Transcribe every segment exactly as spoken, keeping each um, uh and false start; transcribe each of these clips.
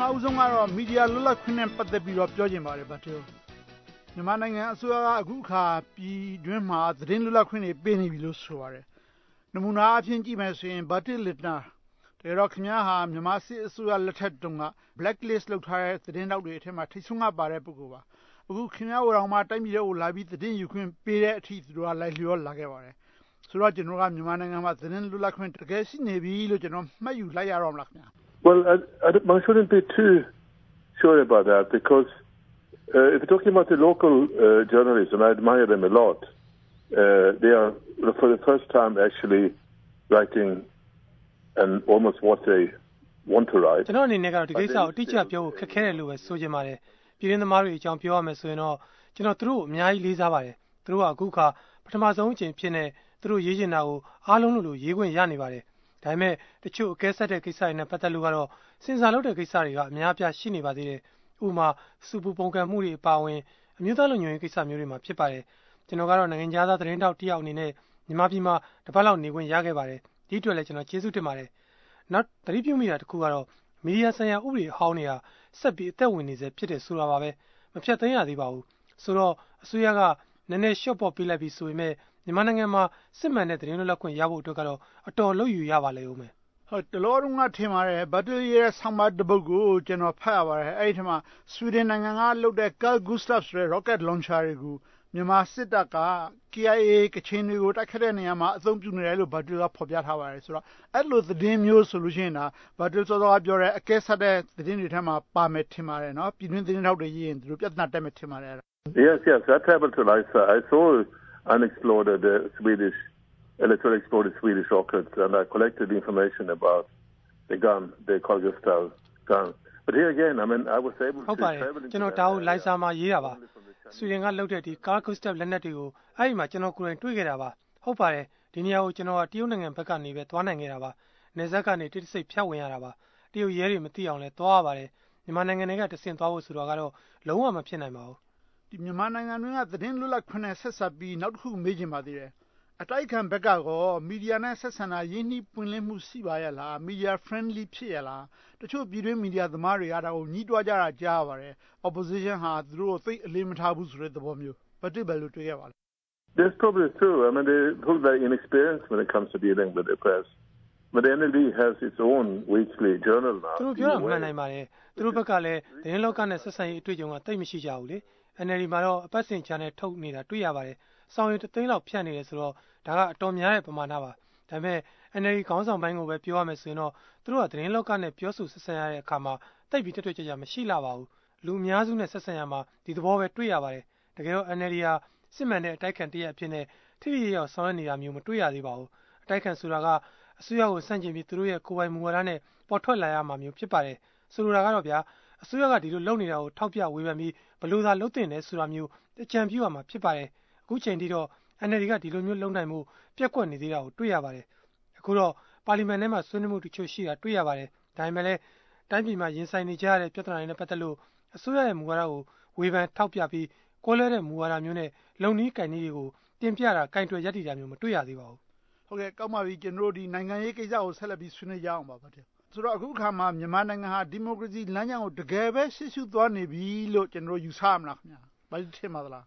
ဦးဆုံးကတော့မီဒီယာလွတ်လပ်ခွင့်နဲ့ပတ်သက်ပြီးတော့ပြောချင်ပါတယ်ဗတ်တူမြန်မာနိုင်ငံအစိုးရကအခုအခါပြည်တွင်းမှာသတင်းလွတ်လပ်ခွင့်တွေပေးနေပြီလို့ဆိုပါတယ်နမူနာအဖြစ်ကြည့်မယ်ဆိုရင်ဗတ်တူလစ်နာတကယ်တော့ခင်ဗျားဟာမြန်မာစစ်အစိုးရလက်ထက်တုန်းက blacklist လုပ်ထားတဲ့သတင်းတောက်တွေအထက်မှာထိတ်ဆုံးကပါတဲ့ပုဂ္ဂိုလ်ပါအခုခင်ဗျားတို့မှတိုင်းပြည်တွေကိုလာပြီးသတင်းယူခွင့်ပေးတဲ့အထိသူတို့ကလိုက်လျောလာခဲ့ပါတယ်ဆိုတော့ကျွန်တော်ကမြန်မာနိုင်ငံမှာသတင်းလွတ်လပ်ခွင့်တကယ်ရှိနေပြီလို့ကျွန်တော်မှတ်ယူလိုက်ရတော့မလားခင်ဗျာ Well, I, I, I shouldn't be too sure about that because uh, if you're talking about the local uh, journalists, and I admire them a lot, uh, they are for the first time actually writing and almost what they want to write. ကျွန်တော်အနေနဲ့ကတော့ဒီကိစ္စကိုအတိအကျပြောဖို့ခက်ခဲတယ်လို့ပဲဆိုချင်ပါတယ်ပြည်တွင်းသမားတွေအကြောင်းပြောရမယ်ဆိုရင်တော့ကျွန်တော်တို့အများကြီးလေးစားပါတယ်သူတို့ကအခုခါပထမဆုံးအချိန်ဖြစ်နေသူတို့ရေးချင်တာကိုအားလုံးလို့လို့ရေးခွင့်ရနေပါတယ်ဒါပေမဲ့တချို့အကဲဆက်တဲ့ကိစ္စတွေနဲ့ပတ်သက်လို့ကတော့စဉ်းစားလုပ်တဲ့ကိစ္စတွေကအများအပြားရှိနေပါသေးတယ်ဥပမာစူပူပုံကံမှုတွေအပါအဝင်အမျိုးသားလူမျိုးရေးကိစ္စမျိုးတွေမှာဖြစ်ပါတယ်ကျွန်တော်ကတော့နိုင်ငံသားသတင်းတောက်တယောက်အနေနဲ့မြန်မာပြည်မှာတပတ်လောက်နေခွင့်ရခဲ့ပါတယ်ဒီအတွက်လည်းကျွန်တော်ကျေးဇူးတင်ပါတယ်နောက်သတိပြုမိတာတစ်ခုကတော့မီဒီယာဆိုင်ရာဥပဒေအဟောင်းတွေကဆက်ပြီးအသက်ဝင်နေစေဖြစ်တယ်ဆိုတာပါပဲမဖြတ်သိမ်းရသေးပါဘူးဆိုတော့အစိုးရကနည်းနည်း short ပေါ်ပေးလိုက်ပြီးဆိုပေမဲ့မြန်မာနိုင်ငံမှာစစ်မှန်တဲ့သတင်းလွတ်လပ်ခွင့်ရဖို့အတွက်ကတော့အတော်လုပ်ယူရပါလေဦးမယ်ဟုတ်တလောတုန်းကထင်ပါတယ်ဘတ်တူရဲ့ဆောင်းပါးတစ်ပုဒ်ကိုကျွန်တော်ဖတ်ရပါတယ်အဲ့ဒီထက်မှာဆွီဒင်နိုင်ငံကလုပ်တဲ့ Carl Gustaf ဆိုတဲ့ rocket launcher တွေကိုမြန်မာစစ်တပ်က K I A ကချင်တွေကိုတိုက်ခတ်တဲ့နေရာမှာအသုံးပြုနေတယ်လို့ဘတ်တူကဖော်ပြထားပါတယ်ဆိုတော့အဲ့လိုသတင်းမျိုးဆိုလို့ရှိရင်ဒါဘတ်တူစောစောကပြောတဲ့အကဲဆက်တဲ့သတင်းတွေထဲမှာပါမယ်ထင်ပါတယ်နော်ပြည်တွင်းသတင်းထောက်တွေရေးရင်သူတို့ပြဿနာတက်မယ်ထင်ပါတယ် Yes, yes, that happened to Lisa. I saw unexploded uh, Swedish electrically exploded Swedish rockets, and I collected information about the gun, the Carl Gustaf gun. But here again, I mean, I was able to travel into ကျွန်တော်တောက်လိုက်စာမှာရေးတာပါဆွီဒင်ကလုပ်တဲ့ဒီ Carl Gustaf လက်နက်တွေကိုအဲ့ဒီမှာကျွန်တော်ကိုယ်တိုင်တွေ့ခဲ့တာပါဟုတ်ပါတယ်ဒီနေရာကိုကျွန်တော်ကတရုတ်နိုင်ငံဘက်ကနေပဲသွားနိုင်ခဲ့တာပါနေဆက်ကနေတိတိစိတ်ဖြတ်ဝင်ရတာပါတရုတ်ရဲတွေမသိအောင်လဲသွားရပါတယ်မြန်မာနိုင်ငံတွေကတဆင့်သွားဖို့ဆိုတော့ကတော့လုံးဝမဖြစ်နိုင်ပါဘူးဒီမြန်မာနိုင်ငံတွင်းကသတင်းလွတ်လပ်ခွင့်နဲ့ဆက်ဆက်ပြီးနောက်တစ်ခုမေးချင်ပါသေးတယ်အတိုက်ခံဘက်ကရောမီဒီယာနဲ့ဆက်ဆံတာရင်းနှီးပွင့်လင်းမှုရှိပါရဲ့လားမီဒီယာ friendly ဖြစ်ရလားတချို့ပြည်တွင်းမီဒီယာသမားတွေကဒါကိုညှိတွားကြတာကြားရပါတယ် opposition ဟာသူတို့သိအလေးမထားဘူးဆိုတဲ့သဘောမျိုးဘာတိပဲလို့တွေ့ရပါလဲ That's probably true. I mean, they're very inexperienced when it comes to dealing with the press. But the N L D has its own weekly journal now. သူတို့ပြောတာမှန်နိုင်ပါတယ်သူတို့ဘက်ကလည်းသတင်းလောကနဲ့ဆက်ဆံရေးအတွေ့အကြုံကတိတ်မရှိကြဘူးလေ N L D မှာတော့အပတ်စဉ် channel ထုတ်နေတာတွေ့ရပါတယ်စောင်းရင်တသိန်းလောက်ဖြတ်နေတယ်ဆိုတော့ဒါကအတော်များတဲ့ပမာဏပါဒါပေမဲ့ N L D ခေါင်းဆောင်ပိုင်းကိုပဲပြောရမယ်ဆိုရင်တော့သူတို့ကသတင်းလောကနဲ့ပြောဆိုဆက်ဆံရတဲ့အခါမှာတိတ်ပြီးတက်တွေ့ကြကြမရှိလာပါဘူးလူအများစုနဲ့ဆက်ဆံရမှာဒီသဘောပဲတွေ့ရပါတယ်တကယ်တော့ N L D ဟာစစ်မှန်တဲ့အတိုက်ခံတရက်အဖြစ်နဲ့ထိထိရောက်ဆောင်ရွက်နေတာမျိုးမတွေ့ရသေးပါဘူးအတိုက်ခံဆိုတာကအစိုးရကိုစန့်ကျင်ပြီးသူတို့ရဲ့ကိုယ်ပိုင်မူဝါဒနဲ့ပေါ်ထွက်လာရမှာမျိုးဖြစ်ပါတယ်ဆိုလိုတာကတော့ဗျာအစိုးရကဒီလိုလုပ်နေတာကိုထောက်ပြဝေဖန်ပြီးဘလို့သာလုပ်တင်တယ်ဆိုတာမျိုးအကြံပြုရမှာဖြစ်ပါတယ်အခုချိန်ထိတော့ N L D ကဒီလိုမျိုးလုပ်နိုင်မှုပြက်ကွက်နေသေးတာကိုတွေ့ရပါတယ်အခုတော့ပါလီမန်ထဲမှာဆွေးနွေးမှုတချို့ရှိတာတွေ့ရပါတယ်ဒါပေမဲ့လည်းတိုင်းပြည်မှာရင်ဆိုင်နေကြရတဲ့ပြဿနာတွေနဲ့ပတ်သက်လို့အစိုးရရဲ့မူဝါဒကိုဝေဖန်ထောက်ပြပြီးကွဲလွဲတဲ့မူဝါဒမျိုးနဲ့လုံနည်းကင်နည်းတွေကိုတင်ပြတာကင်တွယ်ရည်တည်တာမျိုးမတွေ့ရသေးပါဘူးဟုတ်ကဲ့ကောက်ပါပြီကျွန်တော်တို့ဒီနိုင်ငံရေးကိစ္စကိုဆက်လက်ပြီးဆွေးနွေးကြအောင်ပါဗျာဆိုတော့အခုခါမှာမြန်မာနိုင်ငံဟာဒီမိုကရေစီလမ်းကြောင်းကိုတကယ်ပဲရှေ့ရှုသွားနေပြီလို့ကျွန်တော်ယူဆရမလားခင်ဗျာဘာလို့ထင်ပါသလား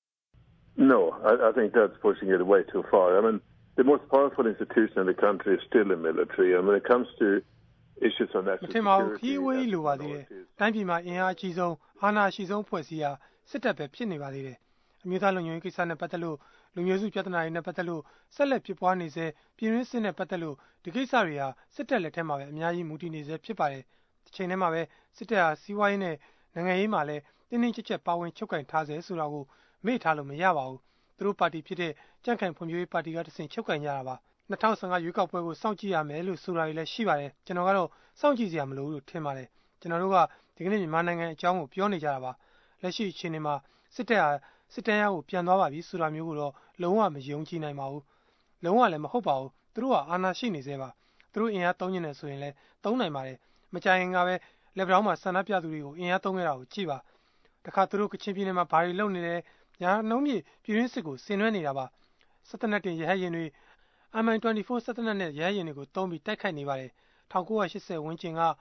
No, I, I think that's pushing it way too far. I mean, the most powerful institution in the country is still the military, and when it comes to issues on national security, ထင်ပါဘူးခီးဝေးလိုပါသေးတယ်တိုင်းပြည်မှာအင်အားအကြီးဆုံးအာဏာရှိဆုံးဖွဲ့စည်းရာစစ်တပ်ပဲဖြစ်နေပါသေးတယ်အမျိုးသားလုံခြုံရေးကိစ္စနဲ့ပတ်သက်လို့လူမျိုးစုပြဿနာတွေနဲ့ပတ်သက်လို့ဆက်လက်ဖြစ်ပွားနေစေပြည်တွင်းစစ်နဲ့ပတ်သက်လို့ဒီကိစ္စတွေဟာစစ်တပ်လက်ထက်မှာပဲအများကြီးမူတည်နေစေဖြစ်ပါတယ်ဒီချိန်ထဲမှာပဲစစ်တပ်ဟာစီးပွားရေးနဲ့နိုင်ငံရေးမှာလည်းတင်းတင်းကြပ်ကြပ်ပါဝင်ချုပ်ကင်ထားစေဆိုတာကိုမေ့ထားလို့မရပါဘူးသူတို့ပါတီဖြစ်တဲ့ကြံ့ခိုင်ဖွံ့ဖြိုးရေးပါတီကတဆင့်ချုပ်ကင်ကြတာပါ၂၀၁၅ရွေးကောက်ပွဲကိုစောင့်ကြည့်ရမယ်လို့ဆိုတာတွေလည်းရှိပါတယ်ကျွန်တော်ကတော့စောင့်ကြည့်စရာမလိုဘူးလို့ထင်ပါတယ်ကျွန်တော်တို့ကဒီကနေ့မြန်မာနိုင်ငံအကြောင်းကိုပြောနေကြတာပါလက်ရှိအချိန်တွေမှာစစ်တပ်ဟာစစ်တမ်းရကိုပြန်သွားပါပြီဆိုတာမျိုးကိုတော့လုံးဝမယုံကြည်နိုင်ပါဘူးလုံးဝလည်းမဟုတ်ပါဘူးသူတို့ကအာဏာရှိနေသေးပါသူတို့အင်အားသုံးနေတယ်ဆိုရင်လည်းသုံးနိုင်ပါတယ်မကြခင်ကပဲလက်ဗရောင်းမှာဆန္ဒပြသူတွေကိုအင်အားသုံးခဲ့တာကိုကြည့်ပါတခါသူတို့ကချင်ပြည်နယ်မှာဘာတွေလုပ်နေလဲညာနှုံးမြေပြည်ရင်းစစ်ကိုဆင်နွှဲနေတာပါစစ်တပ်နဲ့တင်ရဟရင်တွေ M I twenty-four စစ်တပ်နဲ့ရဟရင်တွေကိုတုံးပြီးတိုက်ခိုက်နေပါတယ်၁၉၈၀ဝန်းကျင်က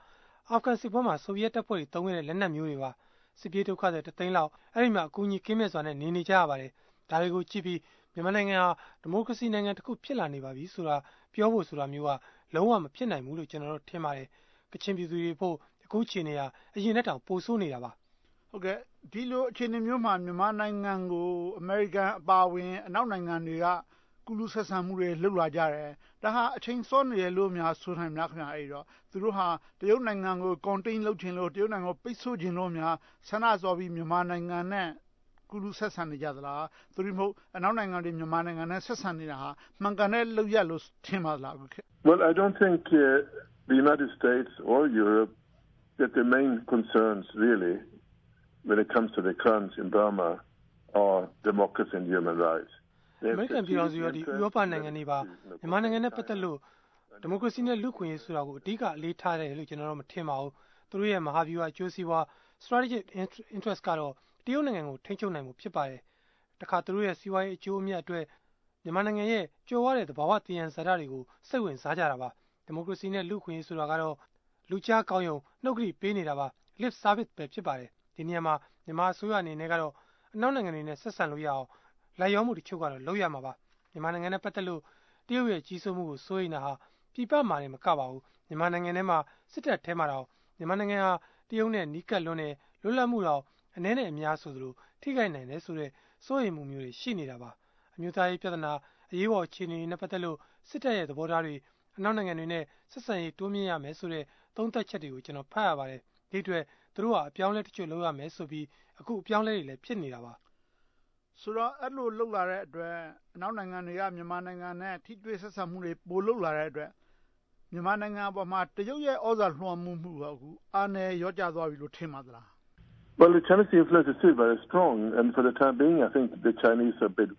အာဖဂန်စစ်ပွဲမှာဆိုဗီယက်တပ်ဖွဲ့တွေတုံးခဲ့တဲ့လက်နက်မျိုးတွေပါစစ်ပြေးဒုက္ခတွေတသိန်းလောက်အဲ့ဒီမှာအကူအညီကင်းမဲ့စွာနဲ့နေနေကြရပါတယ်ဒါတွေကိုကြည့်ပြီးမြန်မာနိုင်ငံဟာဒီမိုကရေစီနိုင်ငံတစ်ခုဖြစ်လာနေပါပြီဆိုတာပြောဖို့ဆိုတာမျိုးကလုံးဝမဖြစ်နိုင်ဘူးလို့ကျွန်တော်တို့ထင်ပါတယ်ကချင်ပြည်သူတွေဖို့အခုချိန်နေရအရင်နဲ့တောင်ပိုဆိုးနေတာပါဟုတ်ကဲ့ဒီလိုအခြေအနေမျိုးမှာမြန်မာနိုင်ငံကိုအမေရိကန်အပါအဝင်အနောက်နိုင်ငံတွေကကုလူဆက်ဆံမှုတွေလှုပ်လာကြတယ်ဒါဟာအချိန်စောနေတယ်လို့များဆိုနိုင်မလားခင်ဗျာအဲ့တော့သူတို့ဟာတရုတ်နိုင်ငံကို contain လုပ်ခြင်းလို့တရုတ်နိုင်ငံကိုပိတ်ဆို့ခြင်းလို့များဆန္ဒစော်ပြီးမြန်မာနိုင်ငံနဲ့ကုလူဆက်ဆံနေကြသလားသူတို့မဟုတ်အနောက်နိုင်ငံတွေမြန်မာနိုင်ငံနဲ့ဆက်ဆံနေတာဟာမှန်ကန်တဲ့လုပ်ရလို့ထင်ပါသလားအခုခေတ် Well, I don't think uh, the United States or Europe that the main concerns really when it comes to the crimes in Burma are democracy and human rights. အမေရိကန်ပြည်ထောင်စုရောဒီဥရောပနိုင်ငံတွေပါမြန်မာနိုင်ငံနဲ့ပတ်သက်လို့ဒီမိုကရေစီနဲ့လူ့ခွင့်ရေးဆိုတာကိုအဓိကအလေးထားတယ်လို့ကျွန်တော်တို့မထင်ပါဘူးသူတို့ရဲ့မဟာဗျူဟာအကျိုးစီးပွား strategic interest ကတော့တရုတ်နိုင်ငံကိုထိန်းချုပ်နိုင်မှုဖြစ်ပါတယ်တခါသူတို့ရဲ့စီးပွားရေးအကျိုးအမြတ်အတွက်မြန်မာနိုင်ငံရဲ့ကြွယ်ဝတဲ့သဘာဝတည်ရန်ဇာတ်တွေကိုစိတ်ဝင်စားကြတာပါဒီမိုကရေစီနဲ့လူ့ခွင့်ရေးဆိုတာကတော့လူကြားကောင်းယုံနှုတ်ကတိပေးနေတာပါ lip service ပဲဖြစ်ပါတယ်ဒီနေရာမှာမြန်မာအစိုးရအနေနဲ့ကတော့အနောက်နိုင်ငံတွေနဲ့ဆက်ဆံလို့ရအောင်လိုက်ရောမှုတချို့ကတော့လုပ်ရမှာပါမြန်မာနိုင်ငံနဲ့ပတ်သက်လို့တရုတ်ရဲ့ကြီးစိုးမှုကိုစိုးရိမ်တာဟာပြည်ပမှာလည်းမကပါဘူးမြန်မာနိုင်ငံထဲမှာစစ်တပ်ထဲမှာတော့မြန်မာနိုင်ငံဟာတရုတ်နဲ့နီးကပ်လွန်းတဲ့လွတ်လပ်မှုတော့အနည်းနဲ့အများဆိုသလိုထိခိုက်နိုင်တယ်ဆိုတဲ့စိုးရိမ်မှုမျိုးတွေရှိနေတာပါအမျိုးသားရေးပြဿနာအရေးပေါ်အခြေအနေတွေနဲ့ပတ်သက်လို့စစ်တပ်ရဲ့သဘောထားတွေအနောက်နိုင်ငံတွေနဲ့ဆက်ဆံရေးတိုးမြင့်ရမယ်ဆိုတဲ့သုံးသပ်ချက်တွေကိုကျွန်တော်ဖတ်ရပါတယ်ဒီအတွက်သူတို့ကအပြောင်းလဲတချို့လုပ်ရမယ်ဆိုပြီးအခုအပြောင်းလဲတွေလည်းဖြစ်နေတာပါဆိုတော့အဲ့လိုလှုပ်လာတဲ့အတွက်အနောက်နိုင်ငံတွေကမြန်မာနိုင်ငံနဲ့ထိတွေ့ဆက်ဆံမှုတွေပိုလှုပ်လာတဲ့အတွက်မြန်မာနိုင်ငံအပေါ်မှာတရုတ်ရဲ့ဩဇာလွှမ်းမိုးမှုကအခုအားနည်းရော့ကျသွားပြီလို့ထင်ပါသလား Well, the Chinese influence is still very strong, and for the time being, I think the Chinese have been,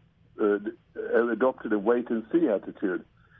uh, adopted a wait-and-see attitude.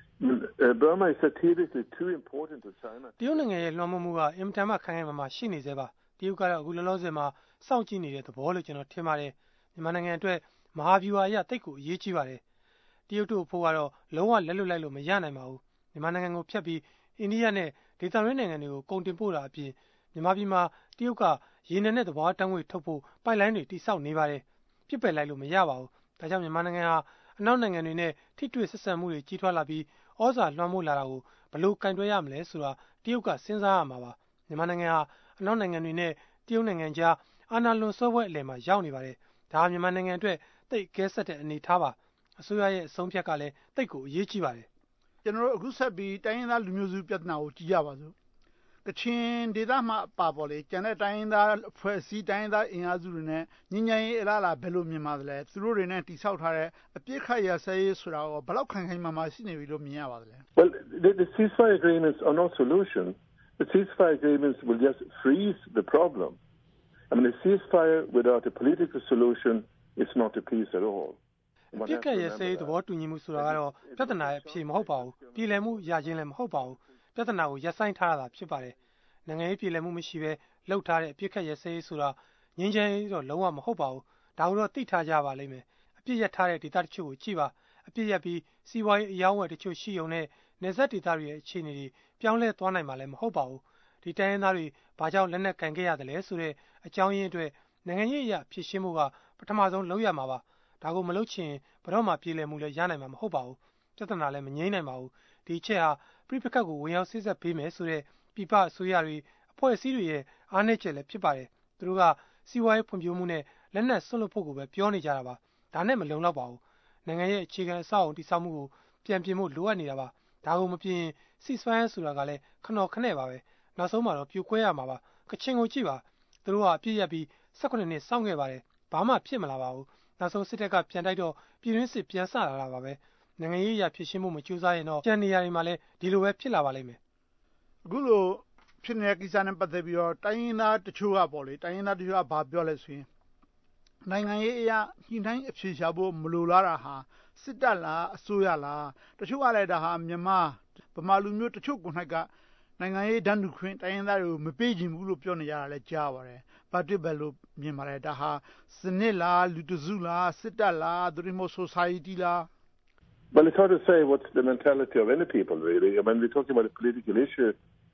Uh, Burma is strategically too important to China. တရုတ်နိုင်ငံရဲ့လွှမ်းမိုးမှုကအင်မတန်မှခိုင်ခိုင်မာမာရှိနေသေးပါတရုတ်ကတော့အခုလောလောဆယ်မှာစောင့်ကြည့်နေတဲ့သဘောလို့ကျွန်တော်ထင်ပါတယ်မြန်မာနိုင်ငံအတွက်မဟာဗျူဟာအရတိတ်ကိုအရေးကြီးပါတယ်တရုတ်တို့ဖို့ကတော့လုံးဝလက်လွတ်လိုက်လို့မရနိုင်ပါဘူးမြန်မာနိုင်ငံကိုဖျက်ပြီးအိန္ဒိယနဲ့ဒေသတွင်းနိုင်ငံတွေကိုကုန်တင်ပို့တာအပြင်မြန်မာပြည်မှာတရုတ်ကရေနံနဲ့သဘာဝတန်းငွေထုတ်ဖို့ပိုက်လိုင်းတွေတိစောက်နေပါတယ်ပြစ်ပယ်လိုက်လို့မရပါဘူးဒါကြောင့်မြန်မာနိုင်ငံဟာအနောက်နိုင်ငံတွေနဲ့ထိတွေ့ဆက်ဆံမှုတွေကြီးထွားလာပြီးဩဇာလွှမ်းမိုးလာတာကိုဘယ်လိုကင်တွယ်ရမလဲဆိုတာတရုတ်ကစဉ်းစားရမှာပါမြန်မာနိုင်ငံဟာအနောက်နိုင်ငံတွေနဲ့တရုတ်နိုင်ငံကြားအာဏာလွန်ဆွဲပွဲအလယ်မှာရောက်နေပါတယ်ဒါဟာမြန်မာနိုင်ငံအတွက်တိတ်ကဲဆက်တဲ့အနေထားပါအစိုးရရဲ့အဆုံးဖြတ်ကလည်းတိတ်ကိုအရေးကြီးပါတယ်ကျွန်တော်တို့အခုဆက်ပြီးတိုင်းရင်းသားလူမျိုးစုပြဿနာကိုကြည့်ကြပါစို့ကချင်ဒေသမှာအပါပေါ်လေကျန်တဲ့တိုင်းရင်းသားအဖွဲ့အစည်းတိုင်းရင်းသားအင်အားစုတွေနဲ့ညဉ့်ညံ့ရေးအလားလားဘယ်လိုမြင်ပါသလဲသူတို့တွေနဲ့တိဆောက်ထားတဲ့အပြစ်ခတ်ရဆဲရေးဆိုတာကိုဘယ်လောက်ခိုင်ခိုင်မာမာရှိနေပြီလို့မြင်ရပါသလဲ Well, the, the ceasefire agreements are no solution. The ceasefire agreements will just freeze the problem. I mean, a ceasefire without a political solution is not a peace at all. ပြစ်ခတ်ရဆဲရေးသဘောတူညီမှုဆိုတာကတော့ပြဿနာရဲ့အဖြေမဟုတ်ပါဘူးပြည်လည်မှုရခြင်းလည်းမဟုတ်ပါဘူးပြဿနာကိုရပ်ဆိုင်းထားတာဖြစ်ပါတယ်နိုင်ငံရေးပြည်လည်မှုမရှိဘဲလှုပ်ထားတဲ့အပြစ်ခတ်ရဆဲရေးဆိုတာငြင်းချမ်းရေးတော့လုံးဝမဟုတ်ပါဘူးဒါကိုတော့သိထားကြပါလိမ့်မယ်အပြစ်ရထားတဲ့ဒေသတချို့ကိုကြည့်ပါအပြစ်ရပြီးစီးပွားရေးအယောင်းဝယ်တချို့ရှိုံနဲ့နေဆက်ဒေသတွေရဲ့အခြေအနေတွေပြောင်းလဲသွားနိုင်မှာလည်းမဟုတ်ပါဘူးဒီတိုင်းရင်းသားတွေဘာကြောင့်လက်နက်ကင်ခဲ့ရတယ်လဲဆိုတဲ့အကြောင်းရင်းအတွက်နိုင်ငံရေးအရာဖြစ်ရှင်းမှုကပထမဆုံးလုပ်ရမှာပါဒါကိုမလုပ်ချင်ဘယ်တော့မှပြည်လည်မှုလည်းရနိုင်မှာမဟုတ်ပါဘူးပြဿနာလည်းမငြိမ်းနိုင်ပါဘူးဒီအချက်ဟာပြိပခတ်ကိုဝင်ရောက်ဆေးဆက်ပေးမယ်ဆိုတဲ့ပြပအစိုးရတွေအဖွဲ့အစည်းတွေရဲ့အားနည်းချက်လည်းဖြစ်ပါတယ်သူတို့ကစီးပွားရေးဖွံ့ဖြိုးမှုနဲ့လက်နက်ဆွတ်လွတ်ဖို့ကိုပဲပြောနေကြတာပါဒါနဲ့မလုံလောက်ပါဘူးနိုင်ငံရဲ့အခြေခံအဆောက်အုံတည်ဆောက်မှုကိုပြန်ပြင်ဖို့လိုအပ်နေတာပါဒါကိုမပြင်စီစပိုင်းဆိုတာကလည်းခဏခနဲ့ပါပဲနောက်ဆုံးမှာတော့ပြိုကွဲရမှာပါကချင်ကိုကြည့်ပါသူတို့ကအပြည့်ရပြီး၁၈နှစ်စောင့်ခဲ့ပါတယ်ဘာမှဖြစ်မလာပါဘူးနောက်ဆုံးစစ်တပ်ကပြန်တိုက်တော့ပြည်တွင်းစစ်ပြန်ဆလာတာပါပဲနိုင်ငံရေးအရာဖြစ်ရှင်းမှုမကြိုးစားရင်တော့ကြံနေရာတွေမှာလည်းဒီလိုပဲဖြစ်လာပါလိမ့်မယ်အခုလိုဖြစ်နေတဲ့ကိစ္စနဲ့ပတ်သက်ပြီးတော့တိုင်းရင်းသားတချို့ကပေါ့လေတိုင်းရင်းသားတချို့ကဘာပြောလဲဆိုရင်နိုင်ငံရေးအရာညှိနှိုင်းအဖြေရှာဖို့မလိုလားတာဟာစစ်တပ်လားအစိုးရလားတချို့ကလည်းဒါဟာမြန်မာဗမာလူမျိုးတချို့ကို၌ကနိုင်ငံရေးဒဏ်တူခွင့်တိုင်းရင်းသားတွေကိုမပေးချင်ဘူးလို့ပြောနေကြတာလည်းကြားပါတယ်ဘာတစ်ပဲလို့မြင်ပါတယ်ဒါဟာစနစ်လားလူတစုလားစစ်တပ်လားသူတို့မျိုး society လား Well, it's hard to say what's the mentality of any people, really. I mean, we're talking about a political issue.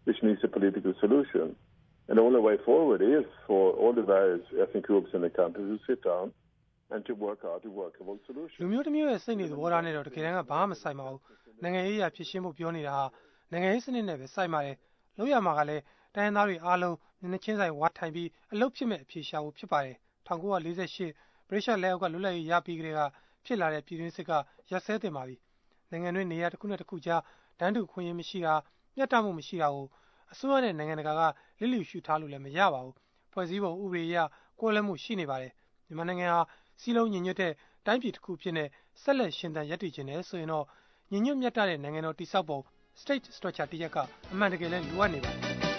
which needs a political solution. And the only way forward is for all the various ethnic groups in the country to sit down and to work out a workable solution. လူမျိုးတစ်မျိုးရဲ့စိတ်နေသဘောထားနဲ့တော့တကယ်တမ်းကဘာမှမဆိုင်ပါဘူး။နိုင်ငံရေးအရာဖြစ်ရှင်းဖို့ပြောနေတာဟာနိုင်ငံရေးစနစ်နဲ့ပဲစိုက်ပါတယ်။လို့ရမှာကလည်းတိုင်းရင်းသားတွေအားလုံးနည်းနည်းချင်းဆိုင်ဝါထိုင်ပြီးအလုပ်ဖြစ်မဲ့အဖြေရှာဖို့ဖြစ်ပါတယ်။၁၉၄၈ ဗြိတိရှလက်အောက်ကလွတ်လပ်ရေးရပြီးကတည်းကဖြစ်လာတဲ့ပြည်တွင်းစစ်ကရက်စဲတင်ပါပြီ။နိုင်ငံတွင်းနေရာတစ်ခုနဲ့တစ်ခုကြားတန်းတူခွင့်ရမရှိတာမျှတမှုမရှိတာကိုအစိုးရနဲ့နိုင်ငံတကာကလစ်လျူရှုထားလို့လည်းမရပါဘူး။ဖွဲ့စည်းပုံဥပဒေအရကွဲလွဲမှုရှိနေပါတယ်။မြန်မာနိုင်ငံဟာစီးလုံးညီညွတ်တဲ့တိုင်းပြည်တစ်ခုဖြစ်နေဆက်လက်ရှင်သန်ရည်တည်ခြင်းနဲ့ဆိုရင်တော့ညီညွတ်မြတ်တဲ့နိုင်ငံတော်တည်ဆောက်ပုံ state structure တရက်ကအမှန်တကယ်လည်းလိုအပ်နေပါတယ်